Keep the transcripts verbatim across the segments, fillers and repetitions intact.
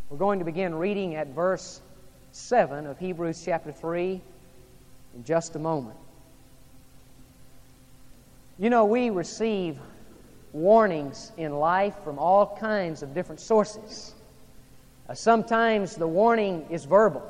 We're going to begin reading at verse seven of Hebrews chapter three in just a moment. You know, we receive warnings in life from all kinds of different sources. Uh, sometimes the warning is verbal.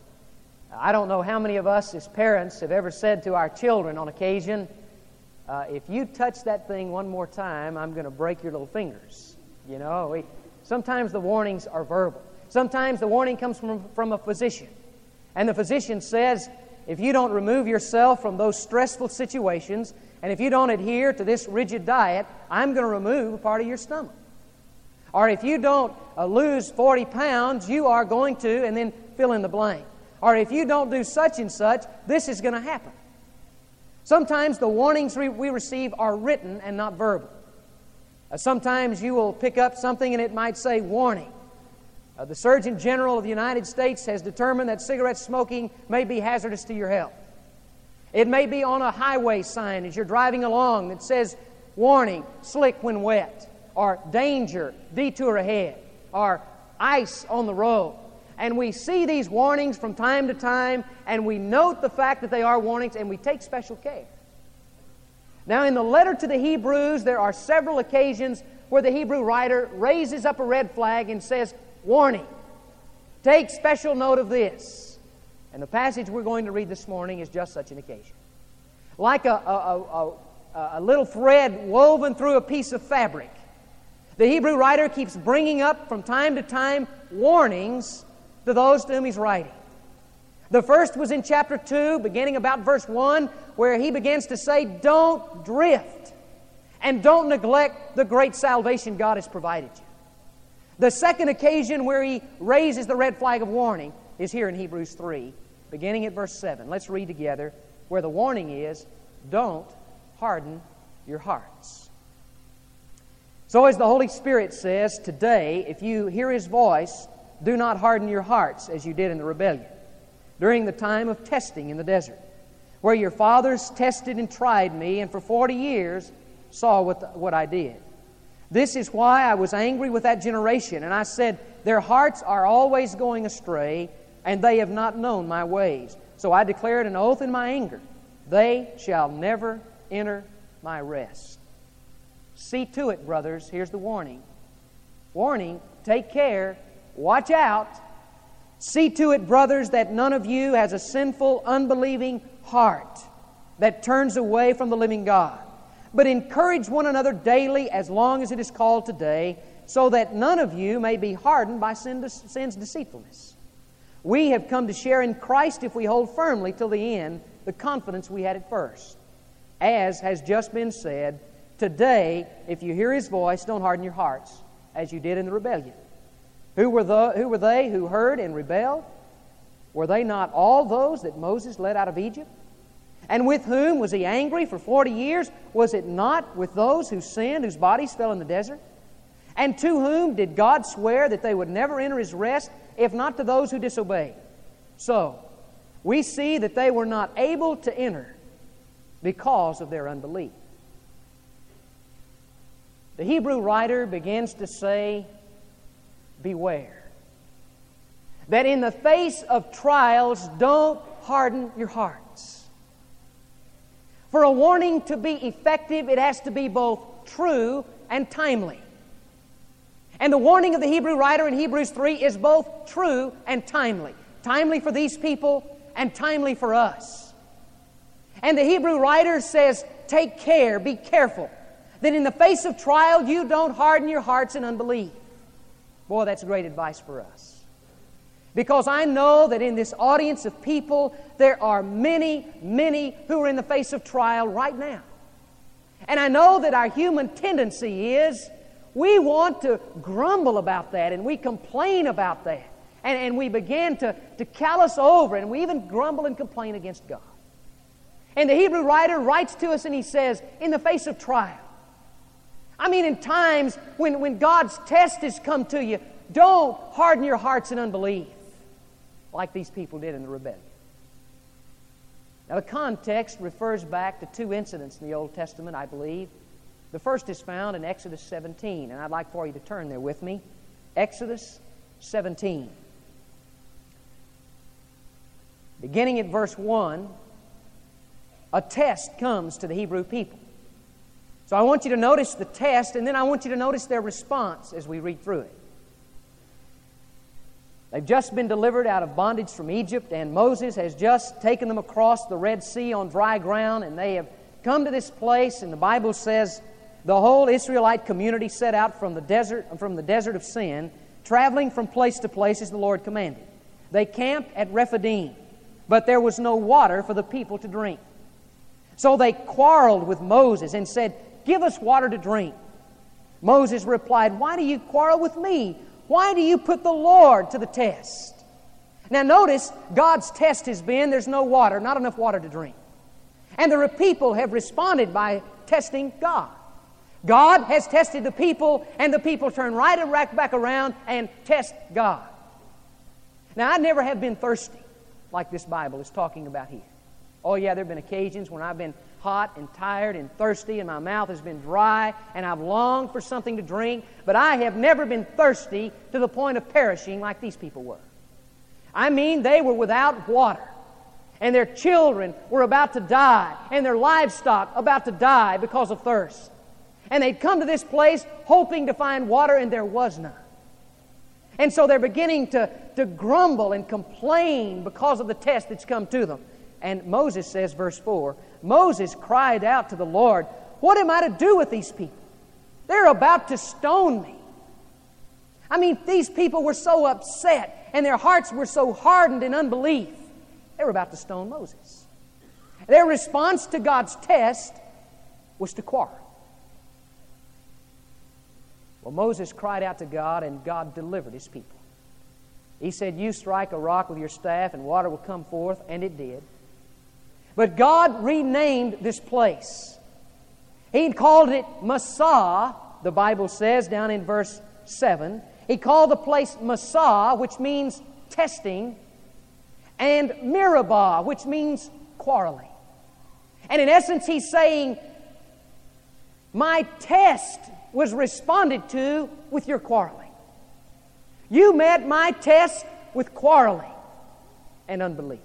I don't know how many of us as parents have ever said to our children on occasion, uh, if you touch that thing one more time, I'm going to break your little fingers. You know, we, sometimes the warnings are verbal. Sometimes the warning comes from, from a physician. And the physician says, if you don't remove yourself from those stressful situations, and if you don't adhere to this rigid diet, I'm going to remove a part of your stomach. Or if you don't uh, lose forty pounds, you are going to, and then fill in the blank. Or if you don't do such and such, this is going to happen. Sometimes the warnings we, we receive are written and not verbal. Uh, sometimes you will pick up something and it might say, warning. Uh, the Surgeon General of the United States has determined that cigarette smoking may be hazardous to your health. It may be on a highway sign as you're driving along that says, warning, slick when wet, or danger, detour ahead, or ice on the road. And we see these warnings from time to time, and we note the fact that they are warnings, and we take special care. Now, in the letter to the Hebrews, there are several occasions where the Hebrew writer raises up a red flag and says, warning, take special note of this. And the passage we're going to read this morning is just such an occasion. Like a, a, a, a, a little thread woven through a piece of fabric, the Hebrew writer keeps bringing up from time to time warnings to those to whom he's writing. The first was in chapter two, beginning about verse one, where he begins to say, don't drift and don't neglect the great salvation God has provided you. The second occasion where he raises the red flag of warning is here in Hebrews three, beginning at verse seven. Let's read together where the warning is, don't harden your hearts. So as the Holy Spirit says, today, if you hear His voice, do not harden your hearts as you did in the rebellion, during the time of testing in the desert, where your fathers tested and tried me, and for forty years saw what, what I did. This is why I was angry with that generation, and I said, their hearts are always going astray, and they have not known my ways. So I declared an oath in my anger, they shall never enter my rest. See to it, brothers, here's the warning. Warning, take care, watch out. See to it, brothers, that none of you has a sinful, unbelieving heart that turns away from the living God. But encourage one another daily as long as it is called today, so that none of you may be hardened by sin, sin's deceitfulness. We have come to share in Christ if we hold firmly till the end the confidence we had at first. As has just been said, today, if you hear His voice, don't harden your hearts, as you did in the rebellion. Who were, the, who were they who heard and rebelled? Were they not all those that Moses led out of Egypt? And with whom was He angry for forty years? Was it not with those who sinned, whose bodies fell in the desert? And to whom did God swear that they would never enter His rest, if not to those who disobeyed? So, we see that they were not able to enter because of their unbelief. The Hebrew writer begins to say, beware. That in the face of trials, don't harden your hearts. For a warning to be effective, it has to be both true and timely. And the warning of the Hebrew writer in Hebrews three is both true and timely. Timely for these people and timely for us. And the Hebrew writer says, take care, be careful, that in the face of trial you don't harden your hearts in unbelief. Boy, that's great advice for us. Because I know that in this audience of people, there are many, many who are in the face of trial right now. And I know that our human tendency is we want to grumble about that and we complain about that. And, and we begin to, to callous over and we even grumble and complain against God. And the Hebrew writer writes to us and he says, in the face of trial, I mean in times when, when God's test has come to you, don't harden your hearts in unbelief like these people did in the rebellion. Now the context refers back to two incidents in the Old Testament, I believe. The first is found in Exodus seventeen, and I'd like for you to turn there with me. Exodus seventeen. Beginning at verse one, a test comes to the Hebrew people. So I want you to notice the test, and then I want you to notice their response as we read through it. They've just been delivered out of bondage from Egypt, and Moses has just taken them across the Red Sea on dry ground, and they have come to this place, and the Bible says the whole Israelite community set out from the desert, from the desert of Sin, traveling from place to place as the Lord commanded. They camped at Rephidim, but there was no water for the people to drink. So they quarreled with Moses and said, "Give us water to drink." Moses replied, "Why do you quarrel with me? Why do you put the Lord to the test?" Now notice, God's test has been there's no water, not enough water to drink. And the people have responded by testing God. God has tested the people, and the people turn right and back around and test God. Now, I never have been thirsty like this Bible is talking about here. Oh yeah, there have been occasions when I've been hot and tired and thirsty and my mouth has been dry and I've longed for something to drink, but I have never been thirsty to the point of perishing like these people were. I mean, they were without water, and their children were about to die, and their livestock about to die because of thirst. And they'd come to this place hoping to find water, and there was none. And so they're beginning to, to grumble and complain because of the test that's come to them. And Moses says, verse four, Moses cried out to the Lord, "What am I to do with these people? They're about to stone me." I mean, these people were so upset, and their hearts were so hardened in unbelief. They were about to stone Moses. Their response to God's test was to quarrel. Well, Moses cried out to God, and God delivered His people. He said, "You strike a rock with your staff, and water will come forth," and it did. But God renamed this place. He called it Massah, the Bible says down in verse seven. He called the place Massah, which means testing, and Meribah, which means quarreling. And in essence, He's saying, my test was responded to with your quarreling. You met my test with quarreling and unbelief.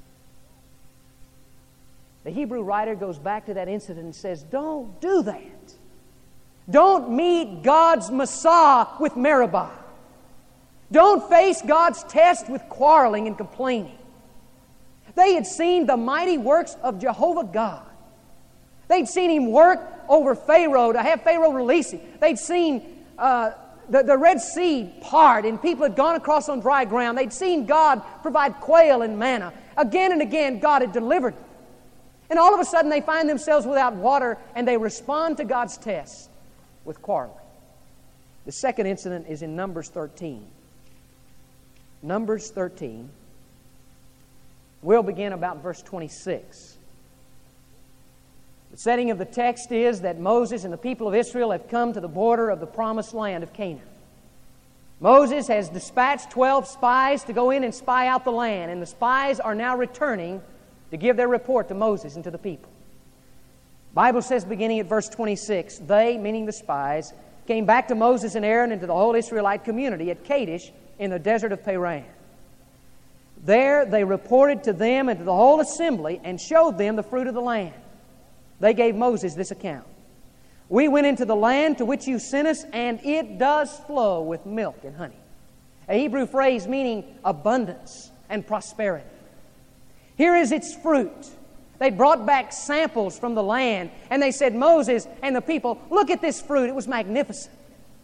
The Hebrew writer goes back to that incident and says, don't do that. Don't meet God's Massah with Meribah. Don't face God's test with quarreling and complaining. They had seen the mighty works of Jehovah God. They'd seen Him work over Pharaoh to have Pharaoh release him. They'd seen uh, the, the Red Sea part, and people had gone across on dry ground. They'd seen God provide quail and manna. Again and again, God had delivered them. And all of a sudden, they find themselves without water, and they respond to God's test with quarreling. The second incident is in Numbers thirteen. Numbers thirteen. We'll begin about verse twenty-six. The setting of the text is that Moses and the people of Israel have come to the border of the promised land of Canaan. Moses has dispatched twelve spies to go in and spy out the land, and the spies are now returning to give their report to Moses and to the people. The Bible says, beginning at verse twenty-six, they, meaning the spies, came back to Moses and Aaron and to the whole Israelite community at Kadesh in the desert of Paran. There they reported to them and to the whole assembly and showed them the fruit of the land. They gave Moses this account. We went into the land to which you sent us, and it does flow with milk and honey. A Hebrew phrase meaning abundance and prosperity. Here is its fruit. They brought back samples from the land, and they said, Moses and the people, look at this fruit. It was magnificent.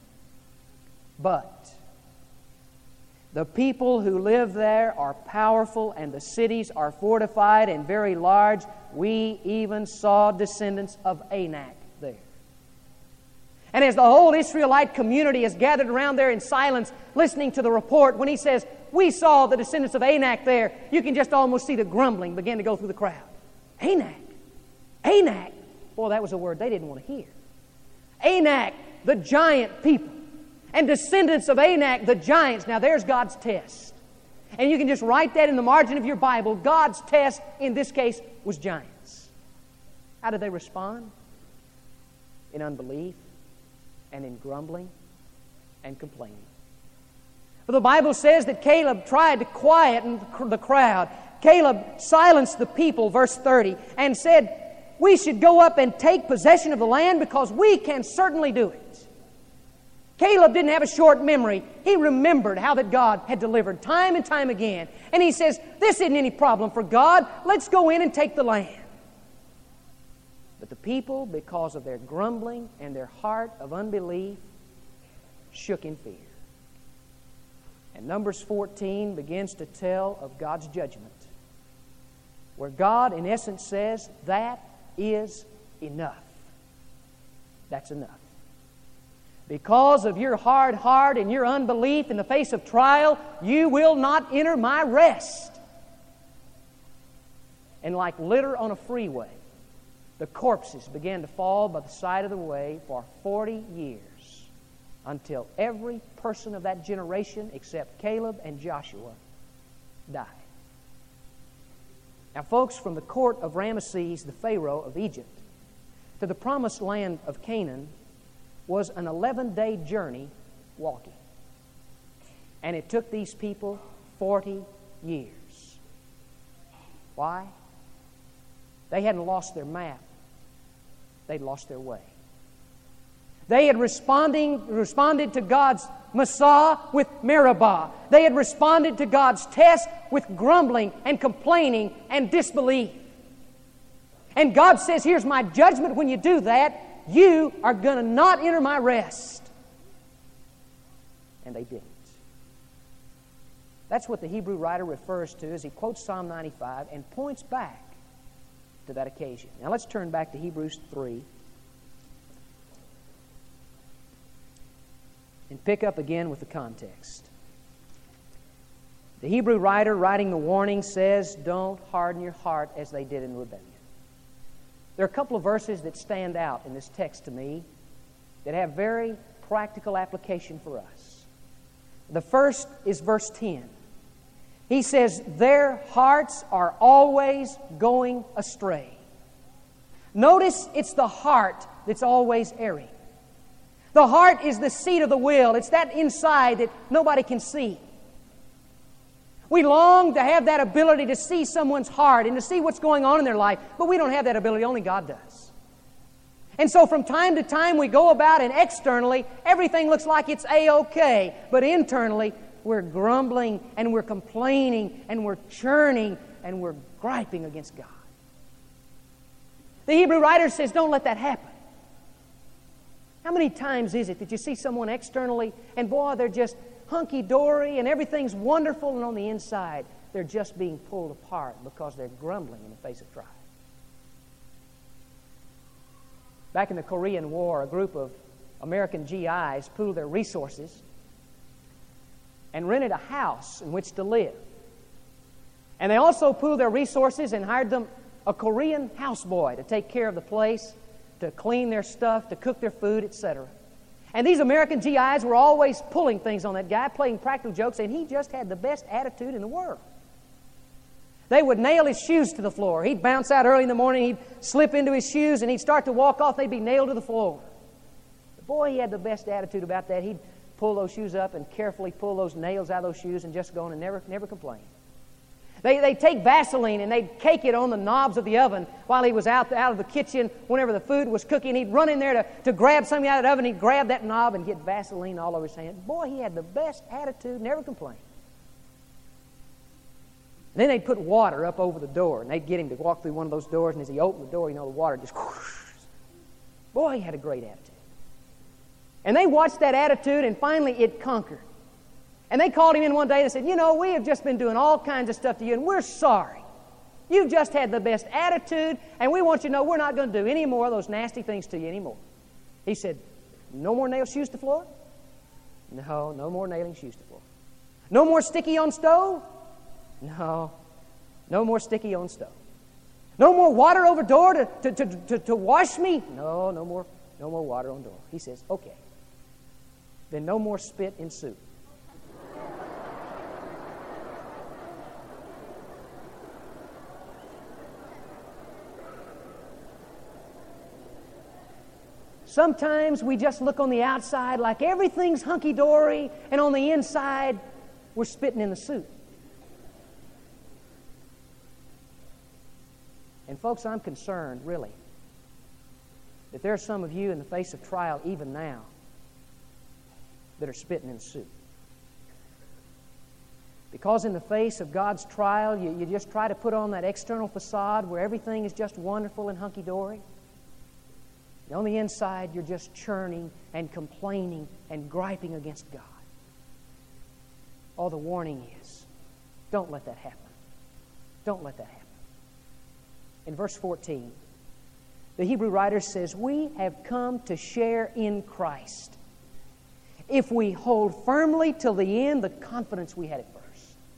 But the people who live there are powerful, and the cities are fortified and very large. We even saw descendants of Anak there. And as the whole Israelite community is gathered around there in silence, listening to the report, when he says, we saw the descendants of Anak there, you can just almost see the grumbling begin to go through the crowd. Anak? Anak? Boy, that was a word they didn't want to hear. Anak, the giant people. And descendants of Anak, the giants. Now there's God's test. And you can just write that in the margin of your Bible. God's test, in this case, was giants. How did they respond? In unbelief and in grumbling and complaining. But the Bible says that Caleb tried to quieten the crowd. Caleb silenced the people, verse thirty, and said, we should go up and take possession of the land because we can certainly do it. Caleb didn't have a short memory. He remembered how that God had delivered time and time again. And he says, this isn't any problem for God. Let's go in and take the land. But the people, because of their grumbling and their heart of unbelief, shook in fear. And Numbers fourteen begins to tell of God's judgment, where God, in essence, says, that is enough. That's enough. Because of your hard heart and your unbelief in the face of trial, you will not enter my rest. And like litter on a freeway, the corpses began to fall by the side of the way for forty years, until every person of that generation except Caleb and Joshua died. Now, folks, from the court of Ramesses, the Pharaoh of Egypt, to the promised land of Canaan was an eleven-day journey walking. And it took these people forty years. Why? They hadn't lost their map. They'd lost their way. They had responding, responded to God's Massah with Meribah. They had responded to God's test with grumbling and complaining and disbelief. And God says, here's my judgment when you do that. You are going to not enter my rest. And they didn't. That's what the Hebrew writer refers to as he quotes Psalm ninety-five and points back to that occasion. Now let's turn back to Hebrews three and pick up again with the context. The Hebrew writer writing the warning says, don't harden your heart as they did in rebellion. There are a couple of verses that stand out in this text to me that have very practical application for us. The first is verse ten. He says, their hearts are always going astray. Notice it's the heart that's always erring. The heart is the seat of the will. It's that inside that nobody can see. We long to have that ability to see someone's heart and to see what's going on in their life, but we don't have that ability. Only God does. And so from time to time we go about and externally everything looks like it's A-OK, but internally we're grumbling and we're complaining and we're churning and we're griping against God. The Hebrew writer says, don't let that happen. How many times is it that you see someone externally and boy, they're just hunky-dory and everything's wonderful, and on the inside they're just being pulled apart because they're grumbling in the face of trial. Back in the Korean War, a group of American G Is pooled their resources and rented a house in which to live. And they also pooled their resources and hired them a Korean houseboy to take care of the place, to clean their stuff, to cook their food, et cetera. And these American G Is were always pulling things on that guy, playing practical jokes, and he just had the best attitude in the world. They would nail his shoes to the floor. He'd bounce out early in the morning, he'd slip into his shoes, and he'd start to walk off, they'd be nailed to the floor. But boy, he had the best attitude about that. He'd pull those shoes up and carefully pull those nails out of those shoes and just go on and never, never complain. They, they'd take Vaseline and they'd cake it on the knobs of the oven while he was out, out of the kitchen whenever the food was cooking. He'd run in there to, to grab something out of the oven. He'd grab that knob and get Vaseline all over his hand. Boy, he had the best attitude, never complained. And then they'd put water up over the door, and they'd get him to walk through one of those doors, and as he opened the door, you know, the water just whoosh. Boy, he had a great attitude. And they watched that attitude, and finally it conquered. And they called him in one day and said, you know, we have just been doing all kinds of stuff to you, and we're sorry. You've just had the best attitude, and we want you to know we're not going to do any more of those nasty things to you anymore. He said, no more nail shoes to floor? No, no more nailing shoes to floor. No more sticky on stove? No, no more sticky on stove. No more water over door to, to, to, to, to wash me? No, no more, no more water on door. He says, okay. Then no more spit in soup. Sometimes we just look on the outside like everything's hunky-dory, and on the inside, we're spitting in the soup. And folks, I'm concerned, really, that there are some of you in the face of trial even now that are spitting in the soup. Because in the face of God's trial, you, you just try to put on that external facade where everything is just wonderful and hunky-dory. And on the inside, you're just churning and complaining and griping against God. Oh, the warning is, don't let that happen. Don't let that happen. In verse fourteen, the Hebrew writer says, we have come to share in Christ if we hold firmly till the end the confidence we had at first.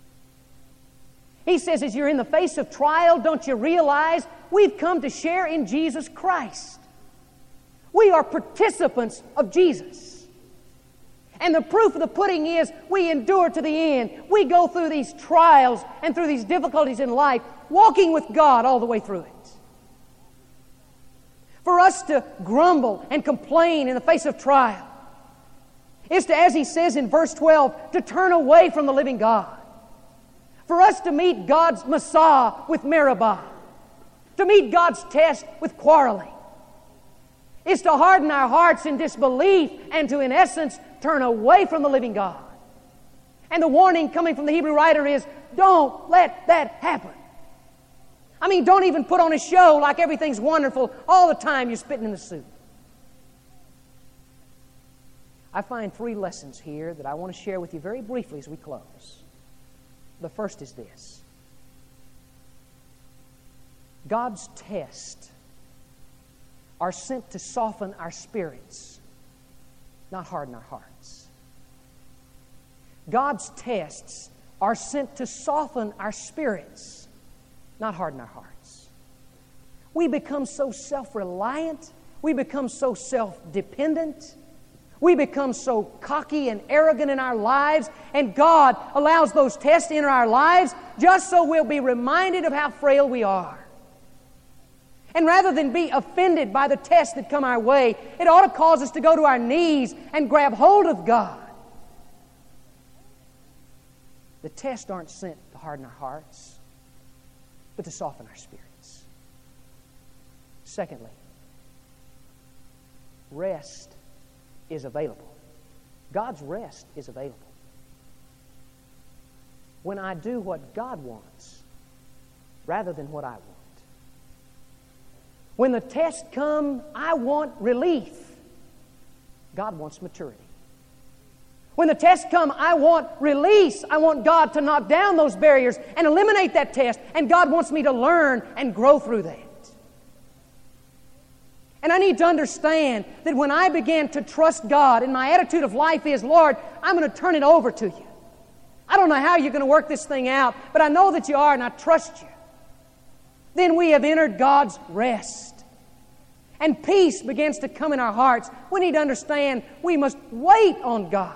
He says, as you're in the face of trial, don't you realize we've come to share in Jesus Christ? We are participants of Jesus. And the proof of the pudding is we endure to the end. We go through these trials and through these difficulties in life, walking with God all the way through it. For us to grumble and complain in the face of trial is to, as he says in verse twelve, to turn away from the living God. For us to meet God's Messiah with Meribah, to meet God's test with quarreling, is to harden our hearts in disbelief and to, in essence, turn away from the living God. And the warning coming from the Hebrew writer is, don't let that happen. I mean, don't even put on a show like everything's wonderful all the time you're spitting in the soup. I find three lessons here that I want to share with you very briefly as we close. The first is this. God's tests are sent to soften our spirits, not harden our hearts. God's tests are sent to soften our spirits, not harden our hearts. We become so self-reliant. We become so self-dependent. We become so cocky and arrogant in our lives, and God allows those tests to enter our lives just so we'll be reminded of how frail we are. And rather than be offended by the tests that come our way, it ought to cause us to go to our knees and grab hold of God. The tests aren't sent to harden our hearts, but to soften our spirits. Secondly, rest is available. God's rest is available. When I do what God wants rather than what I want. When the tests come, I want relief. God wants maturity. When the tests come, I want release. I want God to knock down those barriers and eliminate that test. And God wants me to learn and grow through that. And I need to understand that when I begin to trust God and my attitude of life is, Lord, I'm going to turn it over to you. I don't know how you're going to work this thing out, but I know that you are and I trust you. Then we have entered God's rest. And peace begins to come in our hearts. We need to understand we must wait on God.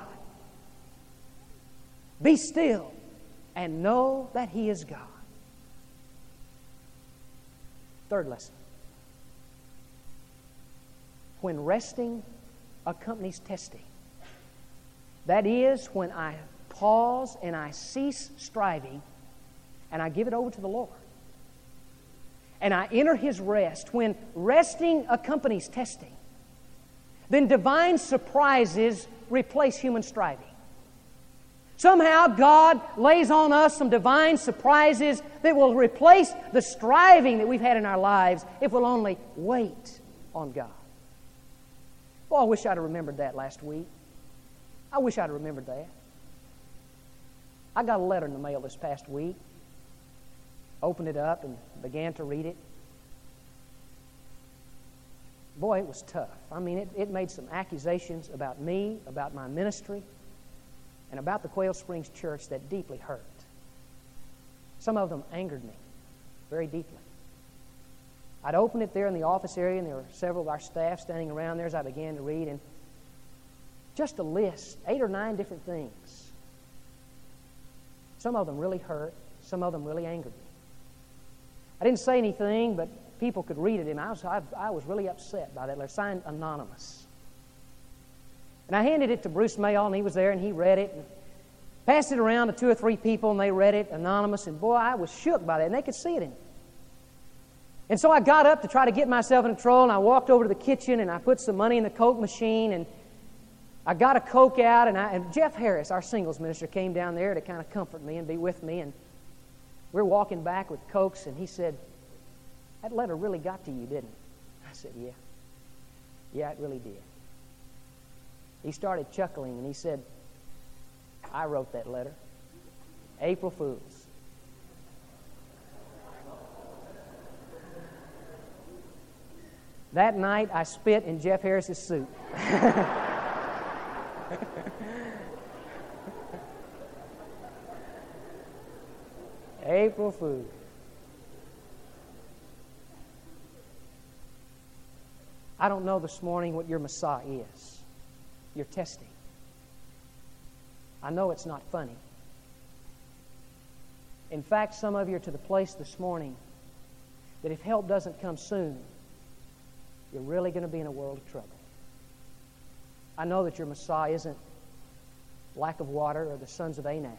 Be still and know that He is God. Third lesson. When resting accompanies testing. That is, when I pause and I cease striving and I give it over to the Lord. And I enter His rest. When resting accompanies testing, then divine surprises replace human striving. Somehow God lays on us some divine surprises that will replace the striving that we've had in our lives if we'll only wait on God. Oh, I wish I'd have remembered that last week. I wish I'd have remembered that. I got a letter in the mail this past week. Opened it up and began to read it. Boy, it was tough. I mean, it, it made some accusations about me, about my ministry, and about the Quail Springs Church that deeply hurt. Some of them angered me very deeply. I'd opened it there in the office area, and there were several of our staff standing around there as I began to read, and just a list, eight or nine different things. Some of them really hurt. Some of them really angered me. I didn't say anything, but people could read it, and I was, I, I was really upset by that letter, signed anonymous. And I handed it to Bruce Mayall, and he was there, and he read it. And Passed it around to two or three people, and they read it, anonymous, and boy, I was shook by that, and they could see it in me. And so I got up to try to get myself in control, and I walked over to the kitchen, and I put some money in the Coke machine, and I got a Coke out, and, I, and Jeff Harris, our singles minister, came down there to kind of comfort me and be with me, and we were walking back with Cokes, and he said, "That letter really got to you, didn't it?" I said, "Yeah. Yeah, it really did." He started chuckling, and he said, "I wrote that letter. April Fools." That night, I spit in Jeff Harris's soup. April Fool. I don't know this morning what your Messiah is. You're testing. I know it's not funny. In fact, some of you are to the place this morning that if help doesn't come soon, you're really going to be in a world of trouble. I know that your Messiah isn't lack of water or the sons of Anak.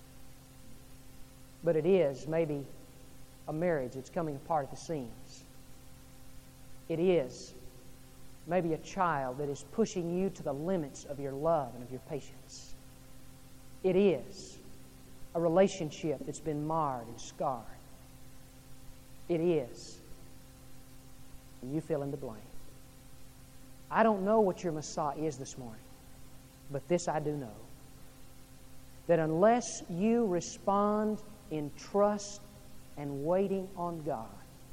But it is maybe a marriage that's coming apart at the seams. It is maybe a child that is pushing you to the limits of your love and of your patience. It is a relationship that's been marred and scarred. It is. And you fill in the blank. I don't know what your Messiah is this morning, but this I do know. That unless you respond in trust and waiting on God,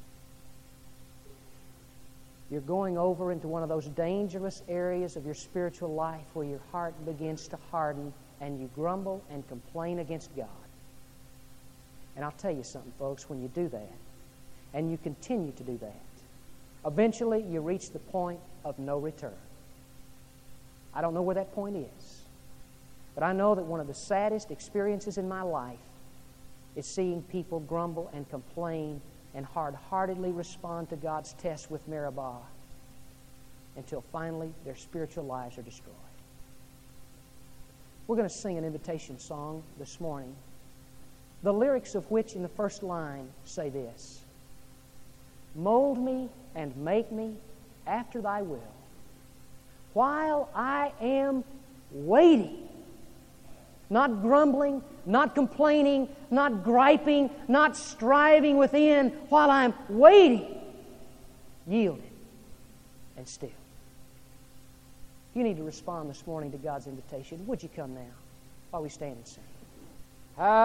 you're going over into one of those dangerous areas of your spiritual life where your heart begins to harden and you grumble and complain against God. And I'll tell you something, folks, when you do that, and you continue to do that, eventually you reach the point of no return. I don't know where that point is, but I know that one of the saddest experiences in my life is seeing people grumble and complain and hard-heartedly respond to God's test with Meribah until finally their spiritual lives are destroyed. We're going to sing an invitation song this morning, the lyrics of which in the first line say this: "Mold me and make me after thy will, while I am waiting." Not grumbling, not complaining, not griping, not striving within, while I'm waiting, yielded and still. If you need to respond this morning to God's invitation, would you come now while we stand and sing? Uh,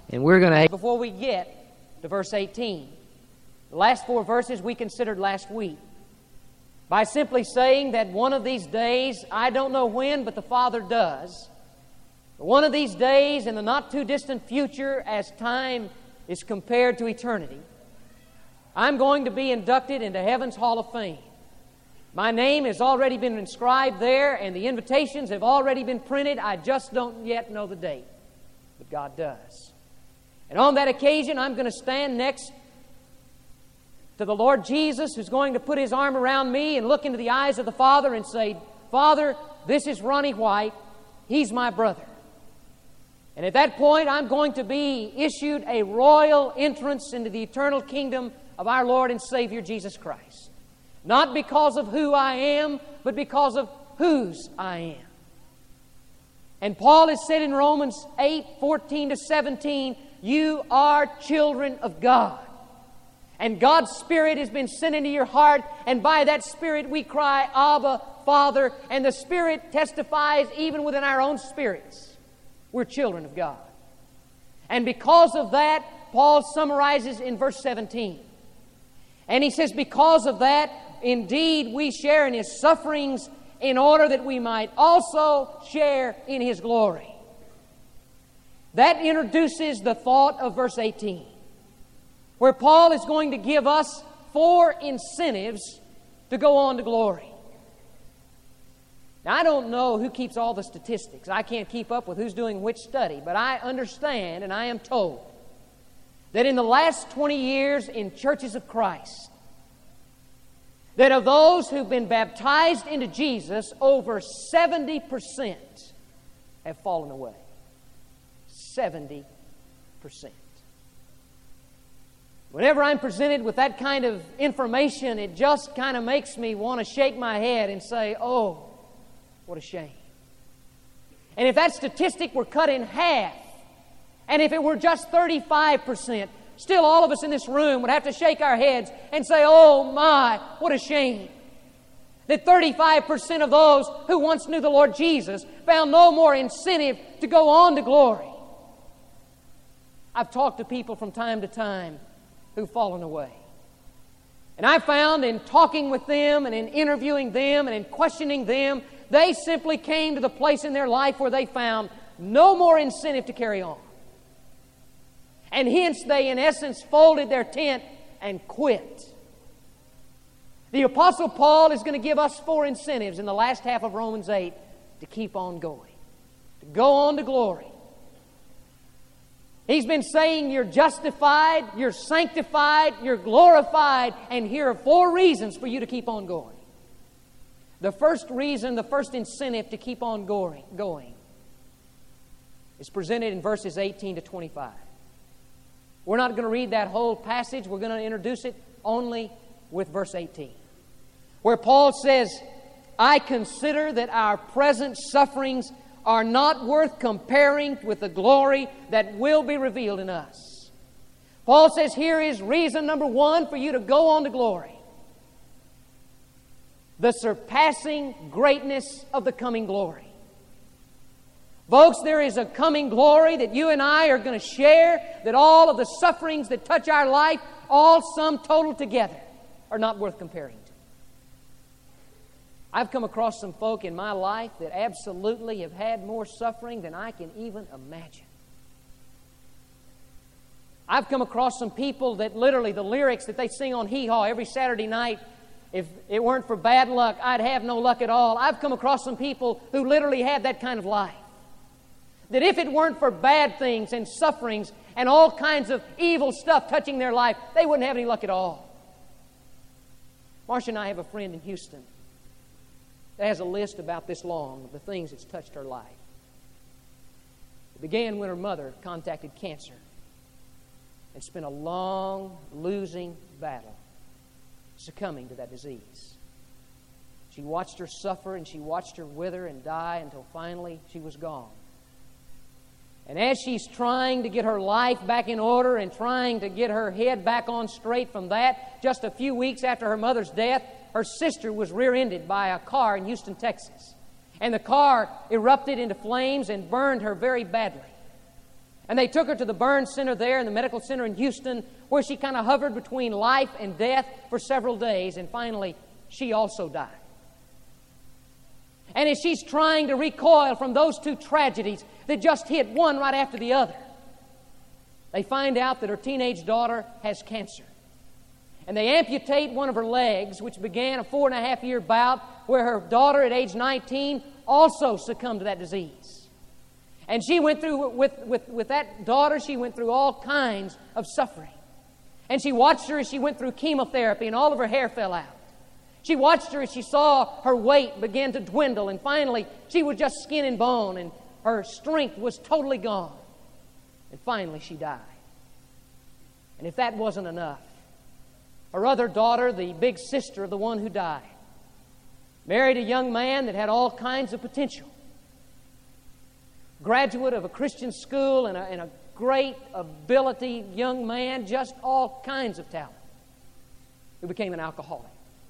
And we're going to, before we get to verse eighteen, the last four verses we considered last week, by simply saying that one of these days, I don't know when, but the Father does, but one of these days in the not-too-distant future, as time is compared to eternity, I'm going to be inducted into Heaven's Hall of Fame. My name has already been inscribed there, and the invitations have already been printed. I just don't yet know the date, but God does. And on that occasion, I'm going to stand next to the Lord Jesus, who's going to put His arm around me and look into the eyes of the Father and say, Father, this is Ronnie White. He's my brother. And at that point, I'm going to be issued a royal entrance into the eternal kingdom of our Lord and Savior Jesus Christ. Not because of who I am, but because of whose I am. And Paul has said in Romans eight, fourteen to seventeen, you are children of God. And God's Spirit has been sent into your heart, and by that Spirit we cry, Abba, Father, and the Spirit testifies even within our own spirits. We're children of God. And because of that, Paul summarizes in verse seventeen. And he says, because of that, indeed we share in His sufferings in order that we might also share in His glory. That introduces the thought of verse eighteen, where Paul is going to give us four incentives to go on to glory. Now, I don't know who keeps all the statistics. I can't keep up with who's doing which study, but I understand and I am told that in the last twenty years in churches of Christ, that of those who've been baptized into Jesus, over seventy percent have fallen away. seventy percent. Whenever I'm presented with that kind of information, it just kind of makes me want to shake my head and say, oh, what a shame. And if that statistic were cut in half, and if it were just thirty-five percent, still all of us in this room would have to shake our heads and say, oh my, what a shame. That thirty-five percent of those who once knew the Lord Jesus found no more incentive to go on to glory. I've talked to people from time to time who've fallen away. And I found in talking with them and in interviewing them and in questioning them, they simply came to the place in their life where they found no more incentive to carry on. And hence they, in essence, folded their tent and quit. The Apostle Paul is going to give us four incentives in the last half of Romans eight to keep on going, to go on to glory. He's been saying you're justified, you're sanctified, you're glorified, and here are four reasons for you to keep on going. The first reason, the first incentive to keep on going, going is presented in verses eighteen to twenty-five. We're not going to read that whole passage. We're going to introduce it only with verse eighteen, where Paul says, I consider that our present sufferings are not worth comparing with the glory that will be revealed in us. Paul says here is reason number one for you to go on to glory. The surpassing greatness of the coming glory. Folks, there is a coming glory that you and I are going to share, that all of the sufferings that touch our life, all sum total together, are not worth comparing to. I've come across some folk in my life that absolutely have had more suffering than I can even imagine. I've come across some people that literally, the lyrics that they sing on Hee Haw every Saturday night, if it weren't for bad luck, I'd have no luck at all. I've come across some people who literally have that kind of life. That if it weren't for bad things and sufferings and all kinds of evil stuff touching their life, they wouldn't have any luck at all. Marcia and I have a friend in Houston that has a list about this long of the things that's touched her life. It began when her mother contacted cancer and spent a long, losing battle succumbing to that disease. She watched her suffer and she watched her wither and die until finally she was gone. And as she's trying to get her life back in order and trying to get her head back on straight from that, just a few weeks after her mother's death, her sister was rear-ended by a car in Houston, Texas. And the car erupted into flames and burned her very badly. And they took her to the burn center there in the medical center in Houston, where she kind of hovered between life and death for several days, and finally she also died. And as she's trying to recoil from those two tragedies that just hit one right after the other, they find out that her teenage daughter has cancer. And they amputate one of her legs, which began a four and a half year bout where her daughter at age nineteen also succumbed to that disease. And she went through, with, with, with that daughter, she went through all kinds of suffering. And she watched her as she went through chemotherapy and all of her hair fell out. She watched her as she saw her weight begin to dwindle, and finally she was just skin and bone, and her strength was totally gone. And finally she died. And if that wasn't enough, her other daughter, the big sister of the one who died, married a young man that had all kinds of potential. Graduate of a Christian school and a, and a great ability young man, just all kinds of talent, who became an alcoholic.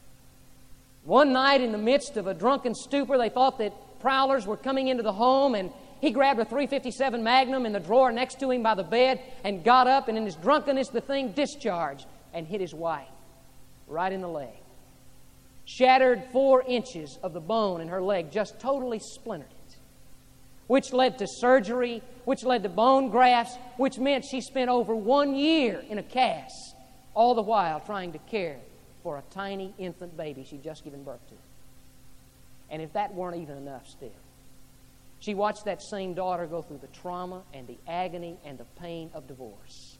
One night in the midst of a drunken stupor, they thought that prowlers were coming into the home, and he grabbed a three fifty-seven Magnum in the drawer next to him by the bed and got up, and in his drunkenness the thing discharged and hit his wife right in the leg. Shattered four inches of the bone in her leg, just totally splintered it, which led to surgery, which led to bone grafts, which meant she spent over one year in a cast, all the while trying to care for a tiny infant baby she'd just given birth to. And if that weren't even enough still, she watched that same daughter go through the trauma and the agony and the pain of divorce.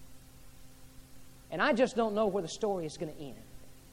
And I just don't know where the story is going to end.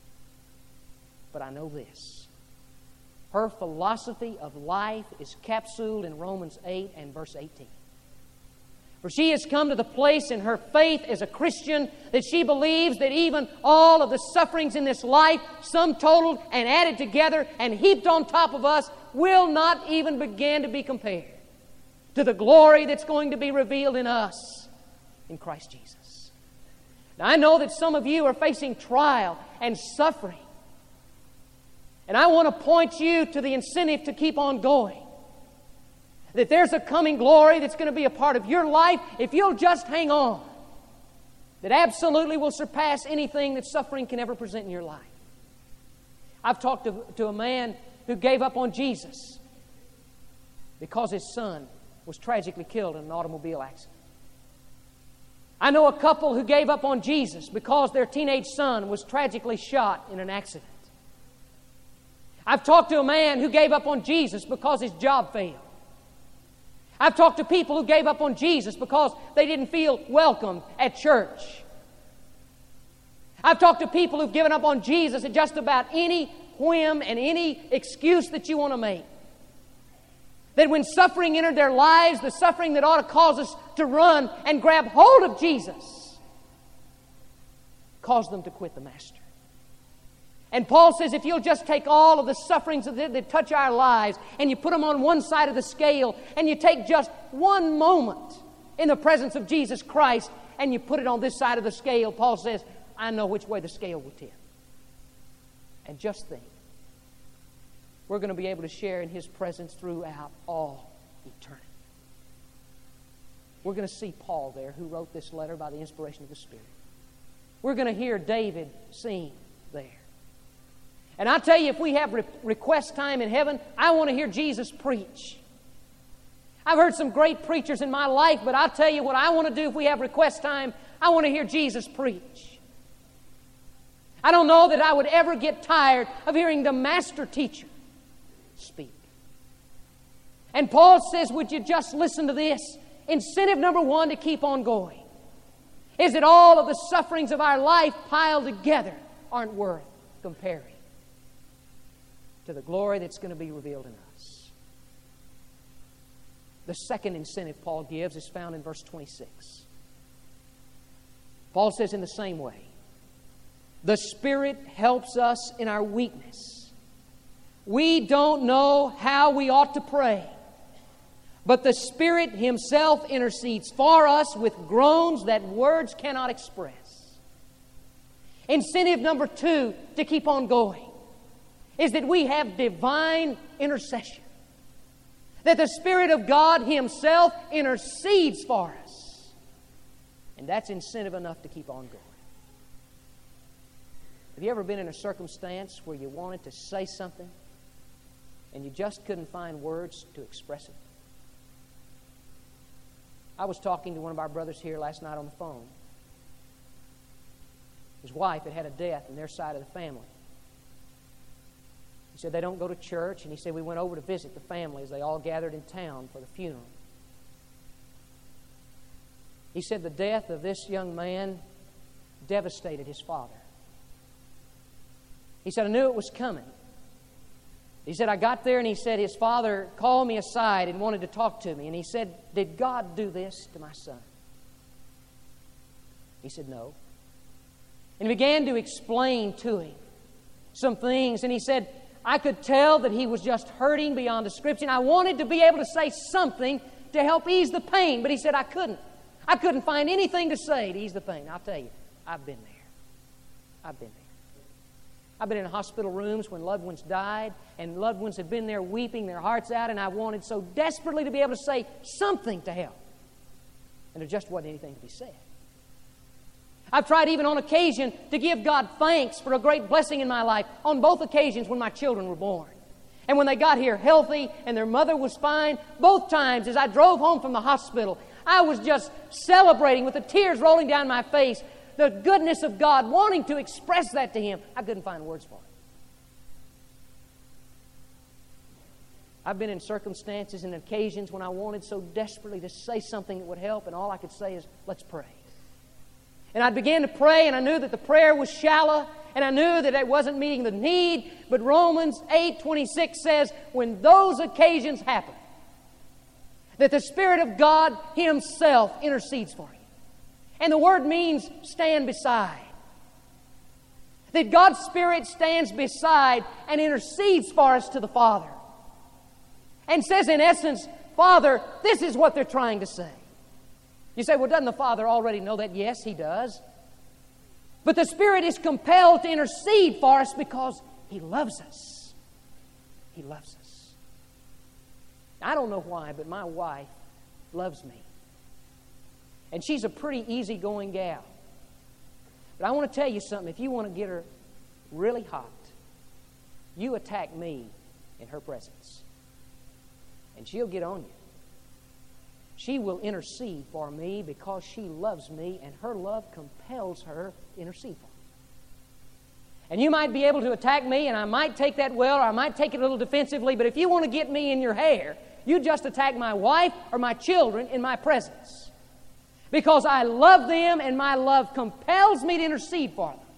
But I know this. Her philosophy of life is capsuled in Romans eight and verse eighteen. For she has come to the place in her faith as a Christian that she believes that even all of the sufferings in this life, sum totaled and added together and heaped on top of us, will not even begin to be compared to the glory that's going to be revealed in us in Christ Jesus. Now, I know that some of you are facing trial and suffering. And I want to point you to the incentive to keep on going. That there's a coming glory that's going to be a part of your life if you'll just hang on. That absolutely will surpass anything that suffering can ever present in your life. I've talked to, to a man who gave up on Jesus because his son was tragically killed in an automobile accident. I know a couple who gave up on Jesus because their teenage son was tragically shot in an accident. I've talked to a man who gave up on Jesus because his job failed. I've talked to people who gave up on Jesus because they didn't feel welcomed at church. I've talked to people who've given up on Jesus at just about any whim and any excuse that you want to make. That when suffering entered their lives, the suffering that ought to cause us to run and grab hold of Jesus, caused them to quit the Master. And Paul says if you'll just take all of the sufferings that, that touch our lives and you put them on one side of the scale and you take just one moment in the presence of Jesus Christ and you put it on this side of the scale, Paul says, I know which way the scale will tip. And just think, we're going to be able to share in His presence throughout all eternity. We're going to see Paul there, who wrote this letter by the inspiration of the Spirit. We're going to hear David sing there. And I tell you, if we have re- request time in heaven, I want to hear Jesus preach. I've heard some great preachers in my life, but I'll tell you what I want to do if we have request time. I want to hear Jesus preach. I don't know that I would ever get tired of hearing the master teacher speak. And Paul says, would you just listen to this? Incentive number one to keep on going is that all of the sufferings of our life piled together aren't worth comparing to the glory that's going to be revealed in us. The second incentive Paul gives is found in verse twenty-six. Paul says in the same way, the Spirit helps us in our weakness. We don't know how we ought to pray, but the Spirit Himself intercedes for us with groans that words cannot express. Incentive number two to keep on going is that we have divine intercession. That the Spirit of God Himself intercedes for us. And that's incentive enough to keep on going. Have you ever been in a circumstance where you wanted to say something and you just couldn't find words to express it? I was talking to one of our brothers here last night on the phone. His wife had had a death in their side of the family. He said they don't go to church, and he said we went over to visit the family as they all gathered in town for the funeral. He said the death of this young man devastated his father. He said, I knew it was coming. He said, I got there and he said his father called me aside and wanted to talk to me. And he said, did God do this to my son? He said, no. And he began to explain to him some things. And he said, I could tell that he was just hurting beyond description. I wanted to be able to say something to help ease the pain. But he said, I couldn't. I couldn't find anything to say to ease the pain. I'll tell you, I've been there. I've been there. I've been in hospital rooms when loved ones died, and loved ones had been there weeping their hearts out, and I wanted so desperately to be able to say something to help. And there just wasn't anything to be said. I've tried even on occasion to give God thanks for a great blessing in my life on both occasions when my children were born. And when they got here healthy and their mother was fine, both times as I drove home from the hospital, I was just celebrating with the tears rolling down my face, the goodness of God, wanting to express that to Him. I couldn't find words for it. I've been in circumstances and occasions when I wanted so desperately to say something that would help, and all I could say is, let's pray. And I began to pray, and I knew that the prayer was shallow, and I knew that it wasn't meeting the need, but Romans eight twenty-six says, when those occasions happen, that the Spirit of God Himself intercedes for you. And the word means stand beside. That God's Spirit stands beside and intercedes for us to the Father. And says in essence, Father, this is what they're trying to say. You say, well, doesn't the Father already know that? Yes, He does. But the Spirit is compelled to intercede for us because He loves us. He loves us. I don't know why, but my wife loves me. And she's a pretty easygoing gal. But I want to tell you something. If you want to get her really hot, you attack me in her presence. And she'll get on you. She will intercede for me because she loves me, and her love compels her to intercede for me. And you might be able to attack me, and I might take that well, or I might take it a little defensively, but if you want to get me in your hair, you just attack my wife or my children in my presence. Because I love them and my love compels me to intercede for them.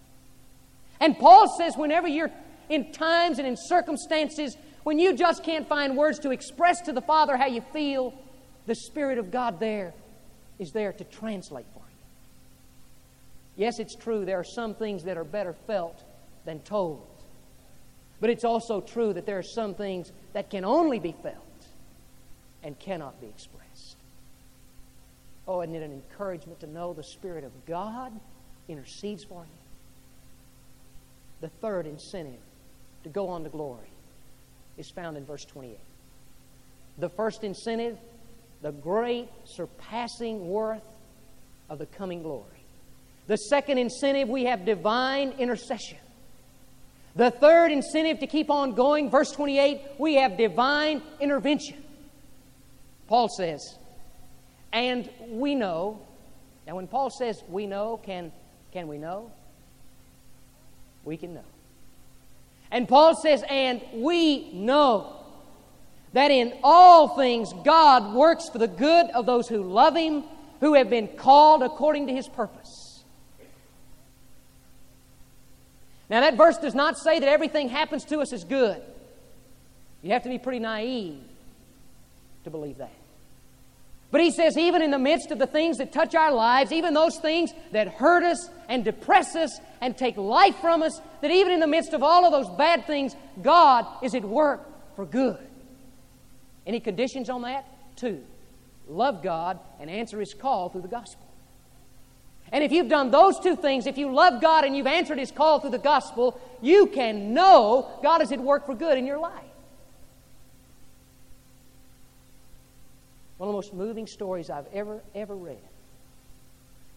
And Paul says whenever you're in times and in circumstances when you just can't find words to express to the Father how you feel, the Spirit of God there is there to translate for you. Yes, it's true there are some things that are better felt than told. But it's also true that there are some things that can only be felt and cannot be expressed. Oh, isn't it an encouragement to know the Spirit of God intercedes for you? The third incentive to go on to glory is found in verse twenty-eight. The first incentive, the great surpassing worth of the coming glory. The second incentive, we have divine intercession. The third incentive to keep on going, verse twenty-eight, we have divine intervention. Paul says, and we know. Now when Paul says we know, can, can we know? We can know. And Paul says, and we know that in all things God works for the good of those who love Him, who have been called according to His purpose. Now that verse does not say that everything happens to us is good. You have to be pretty naive to believe that. But he says even in the midst of the things that touch our lives, even those things that hurt us and depress us and take life from us, that even in the midst of all of those bad things, God is at work for good. Any conditions on that? Two. Love God and answer His call through the gospel. And if you've done those two things, if you love God and you've answered His call through the gospel, you can know God is at work for good in your life. One of the most moving stories I've ever, ever read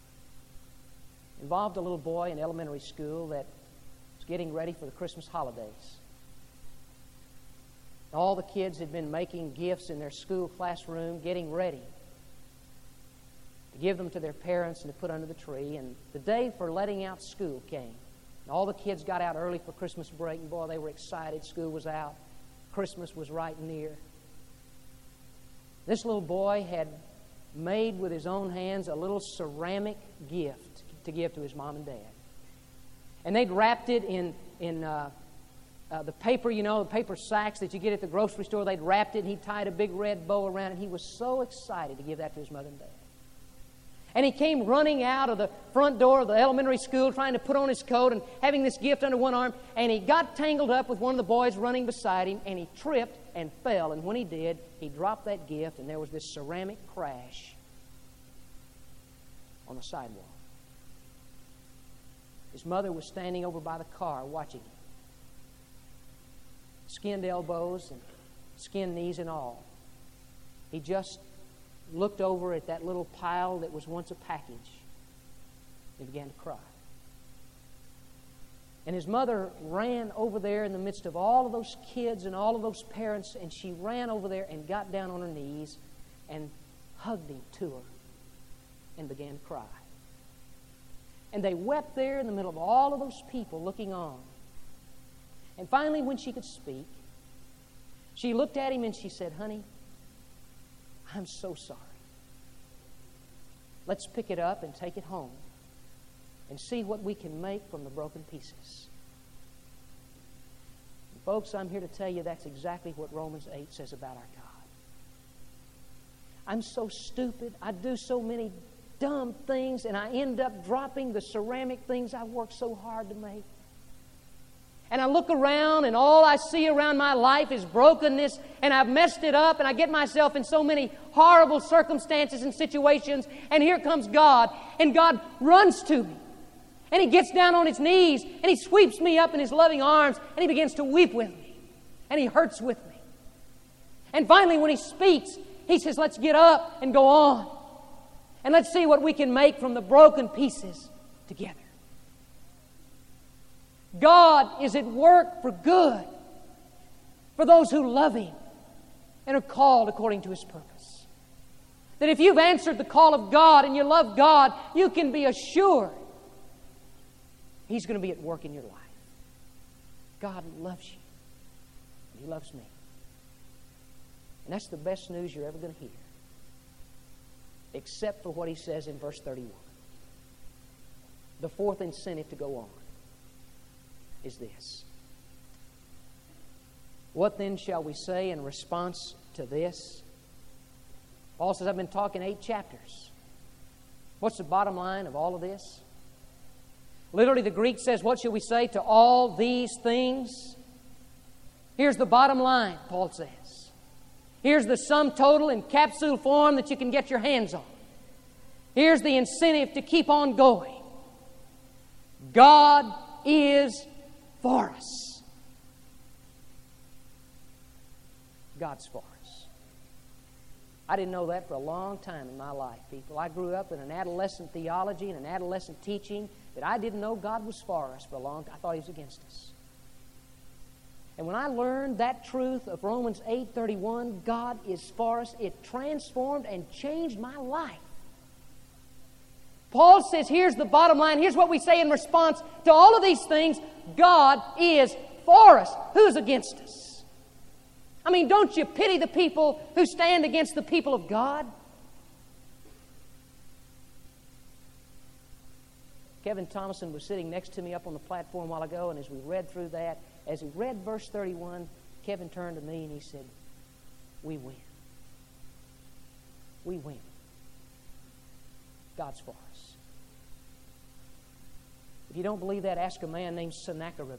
involved a little boy in elementary school that was getting ready for the Christmas holidays. All the kids had been making gifts in their school classroom, getting ready to give them to their parents and to put under the tree. And the day for letting out school came. And all the kids got out early for Christmas break, and boy, they were excited. School was out. Christmas was right near. This little boy had made with his own hands a little ceramic gift to give to his mom and dad. And they'd wrapped it in, in uh, uh, the paper, you know, the paper sacks that you get at the grocery store. They'd wrapped it, and he tied a big red bow around it. He was so excited to give that to his mother and dad. And he came running out of the front door of the elementary school trying to put on his coat and having this gift under one arm. And he got tangled up with one of the boys running beside him, and he tripped and fell. And when he did, he dropped that gift, and there was this ceramic crash on the sidewalk. His mother was standing over by the car watching him. Skinned elbows and skinned knees and all. He just looked over at that little pile that was once a package and began to cry. And his mother ran over there in the midst of all of those kids and all of those parents, and she ran over there and got down on her knees and hugged him to her and began to cry. And they wept there in the middle of all of those people looking on. And finally, when she could speak, she looked at him and she said, "Honey, I'm so sorry. Let's pick it up and take it home and see what we can make from the broken pieces." And folks, I'm here to tell you that's exactly what Romans eight says about our God. I'm so stupid. I do so many dumb things, and I end up dropping the ceramic things I worked so hard to make. And I look around, and all I see around my life is brokenness, and I've messed it up, and I get myself in so many horrible circumstances and situations, and here comes God, and God runs to me, and He gets down on His knees, and He sweeps me up in His loving arms, and He begins to weep with me, and He hurts with me. And finally, when He speaks, He says, "Let's get up and go on, and let's see what we can make from the broken pieces together." God is at work for good for those who love Him and are called according to His purpose. That if you've answered the call of God and you love God, you can be assured He's going to be at work in your life. God loves you. And He loves me. And that's the best news you're ever going to hear. Except for what He says in verse thirty-one. The fourth incentive to go on is this. What then shall we say in response to this? Paul says, I've been talking eight chapters. What's the bottom line of all of this? Literally, the Greek says, what shall we say to all these things? Here's the bottom line, Paul says. Here's the sum total in capsule form that you can get your hands on. Here's the incentive to keep on going. God is for us. God's for us. I didn't know that for a long time in my life, people. I grew up in an adolescent theology and an adolescent teaching that I didn't know God was for us for a long time. I thought He was against us. And when I learned that truth of Romans eight thirty-one, God is for us, it transformed and changed my life. Paul says, here's the bottom line. Here's what we say in response to all of these things. God is for us. Who's against us? I mean, don't you pity the people who stand against the people of God? Kevin Thomason was sitting next to me up on the platform a while ago, and as we read through that, as he read verse thirty-one, Kevin turned to me and he said, we win. We win. God's for us. If you don't believe that, ask a man named Sennacherib.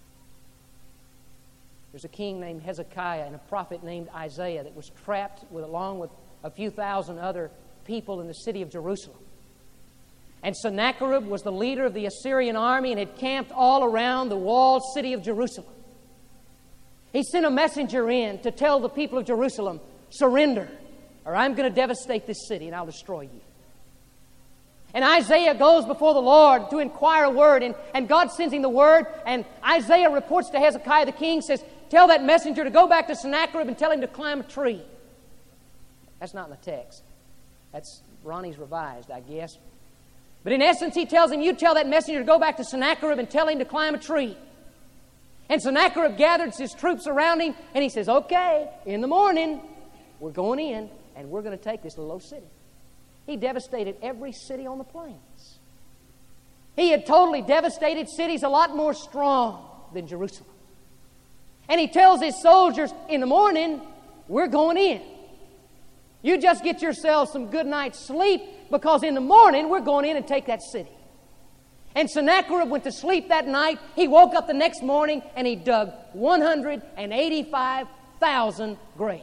There's a king named Hezekiah and a prophet named Isaiah that was trapped with, along with a few thousand other people in the city of Jerusalem. And Sennacherib was the leader of the Assyrian army and had camped all around the walled city of Jerusalem. He sent a messenger in to tell the people of Jerusalem, surrender, or I'm going to devastate this city and I'll destroy you. And Isaiah goes before the Lord to inquire a word, and, and God sends him the word, and Isaiah reports to Hezekiah the king, says, tell that messenger to go back to Sennacherib and tell him to climb a tree. That's not in the text. That's Ronnie's revised, I guess. But in essence, he tells him, you tell that messenger to go back to Sennacherib and tell him to climb a tree. And Sennacherib gathers his troops around him, and he says, okay, in the morning, we're going in, and we're going to take this little old city. He devastated every city on the plains. He had totally devastated cities a lot more strong than Jerusalem. And he tells his soldiers, in the morning, we're going in. You just get yourselves some good night's sleep, because in the morning, we're going in and take that city. And Sennacherib went to sleep that night. He woke up the next morning, and he dug one hundred eighty-five thousand graves.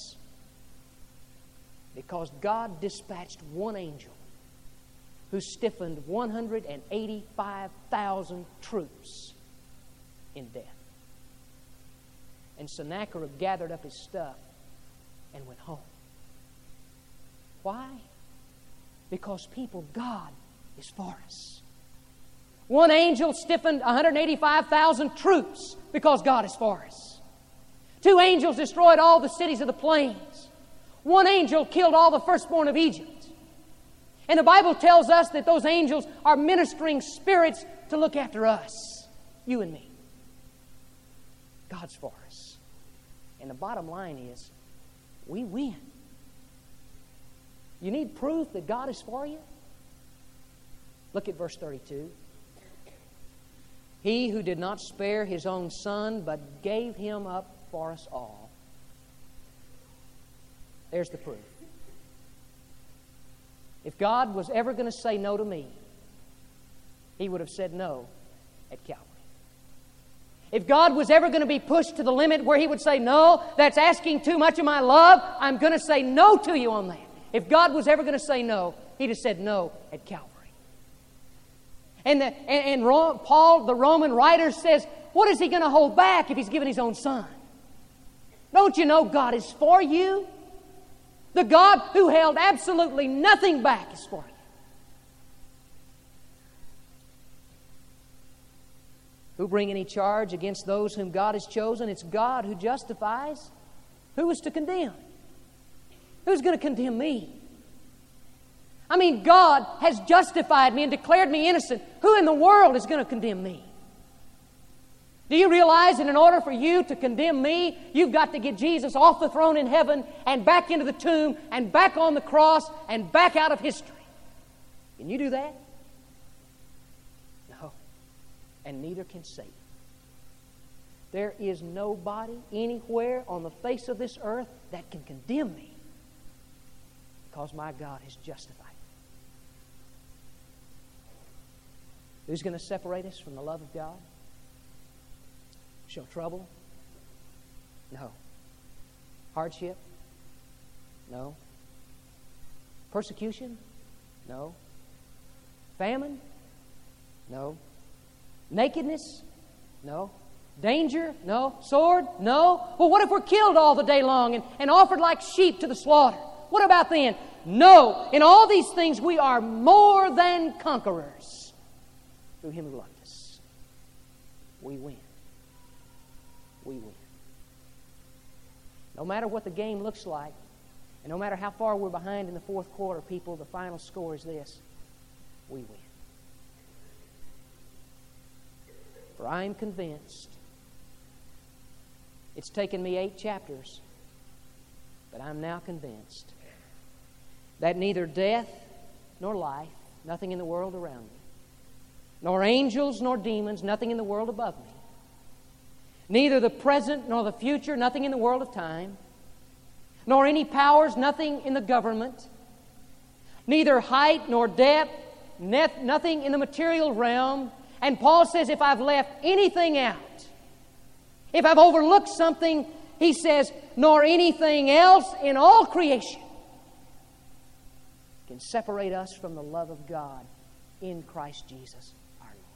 Because God dispatched one angel who stiffened one hundred eighty-five thousand troops in death. And Sennacherib gathered up his stuff and went home. Why? Because, people, God is for us. One angel stiffened one hundred eighty-five thousand troops because God is for us. Two angels destroyed all the cities of the plains. One angel killed all the firstborn of Egypt. And the Bible tells us that those angels are ministering spirits to look after us, you and me. God's for us. And the bottom line is, we win. You need proof that God is for you? Look at verse thirty-two. He who did not spare His own Son, but gave Him up for us all. There's the proof. If God was ever going to say no to me, He would have said no at Calvary. If God was ever going to be pushed to the limit where He would say, no, that's asking too much of my love, I'm going to say no to you on that. If God was ever going to say no, He'd have said no at Calvary. And, the, and, and Ro- Paul, the Roman writer, says, what is He going to hold back if He's given His own Son? Don't you know God is for you? The God who held absolutely nothing back is for you. Who bring any charge against those whom God has chosen? It's God who justifies. Who is to condemn? Who's going to condemn me? I mean, God has justified me and declared me innocent. Who in the world is going to condemn me? Do you realize that in order for you to condemn me, you've got to get Jesus off the throne in heaven and back into the tomb and back on the cross and back out of history? Can you do that? No. And neither can Satan. There is nobody anywhere on the face of this earth that can condemn me, because my God has justified me. Who's going to separate us from the love of God? Shall trouble? No. Hardship? No. Persecution? No. Famine? No. Nakedness? No. Danger? No. Sword? No. Well, what if we're killed all the day long and, and offered like sheep to the slaughter? What about then? No. In all these things we are more than conquerors through Him who loved us. We win. We win. No matter what the game looks like, and no matter how far we're behind in the fourth quarter, people, the final score is this: we win. For I am convinced, it's taken me eight chapters, but I'm now convinced that neither death nor life, nothing in the world around me, nor angels nor demons, nothing in the world above me, neither the present nor the future, nothing in the world of time, nor any powers, nothing in the government, neither height nor depth, nothing in the material realm. And Paul says, if I've left anything out, if I've overlooked something, he says, nor anything else in all creation can separate us from the love of God in Christ Jesus our Lord.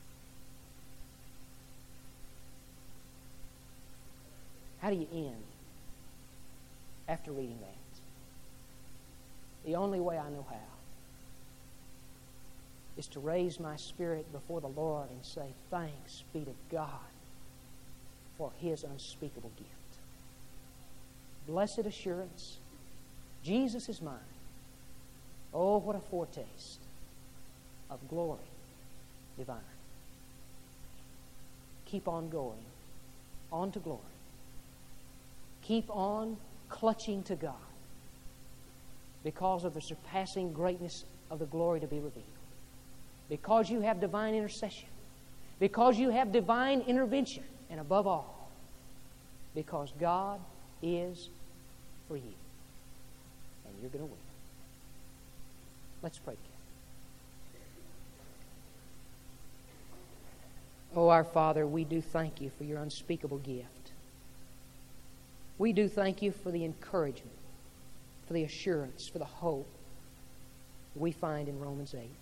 How do you end after reading that? The only way I know how. is to raise my spirit before the Lord and say, thanks be to God for His unspeakable gift. Blessed assurance, Jesus is mine. Oh, what a foretaste of glory divine. Keep on going, on to glory. Keep on clutching to God because of the surpassing greatness of the glory to be revealed. Because you have divine intercession. Because you have divine intervention. And above all, because God is for you. And you're going to win. Let's pray together. Oh, our Father, we do thank You for Your unspeakable gift. We do thank You for the encouragement, for the assurance, for the hope we find in Romans eight.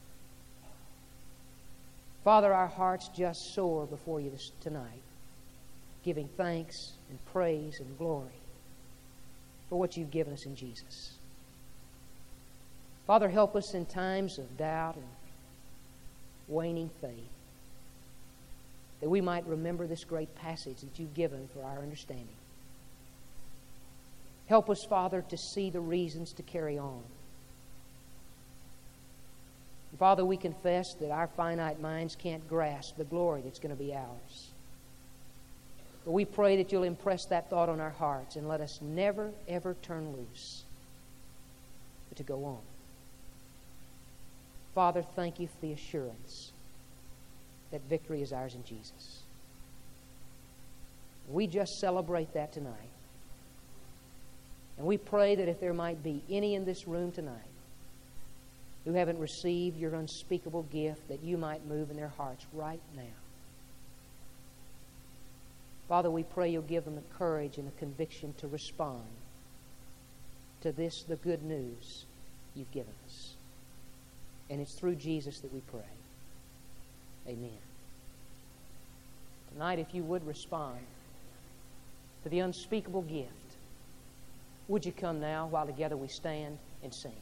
Father, our hearts just soar before You this, tonight, giving thanks and praise and glory for what You've given us in Jesus. Father, help us in times of doubt and waning faith, that we might remember this great passage that You've given for our understanding. Help us, Father, to see the reasons to carry on. Father, we confess that our finite minds can't grasp the glory that's going to be ours. But we pray that You'll impress that thought on our hearts and let us never, ever turn loose, but to go on. Father, thank You for the assurance that victory is ours in Jesus. We just celebrate that tonight. And we pray that if there might be any in this room tonight who haven't received Your unspeakable gift, that You might move in their hearts right now. Father, we pray You'll give them the courage and the conviction to respond to this, the good news You've given us. And it's through Jesus that we pray. Amen. Tonight, if you would respond to the unspeakable gift, would you come now while together we stand and sing?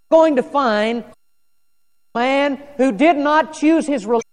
going to find a man who did not choose his religion